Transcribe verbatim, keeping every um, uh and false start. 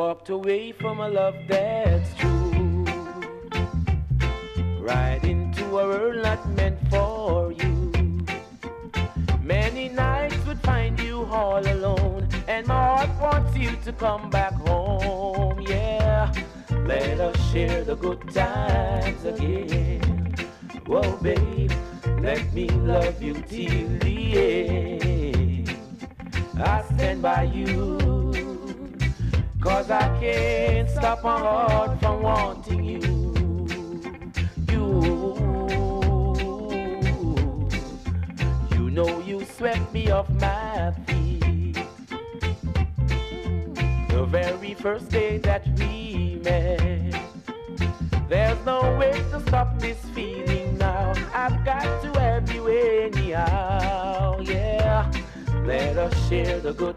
walked away from a love that's true, right into a world not meant for you. Many nights would find you all alone, and my heart wants you to come back home, yeah. Let us share the good times again. Whoa, babe, let me love you till the end. I stand by you, 'cause I can't stop my heart from wanting you. You, you know you swept me off my feet the very first day that we met. There's no way to stop this feeling now. I've got to have you anyhow, yeah. Let us share the good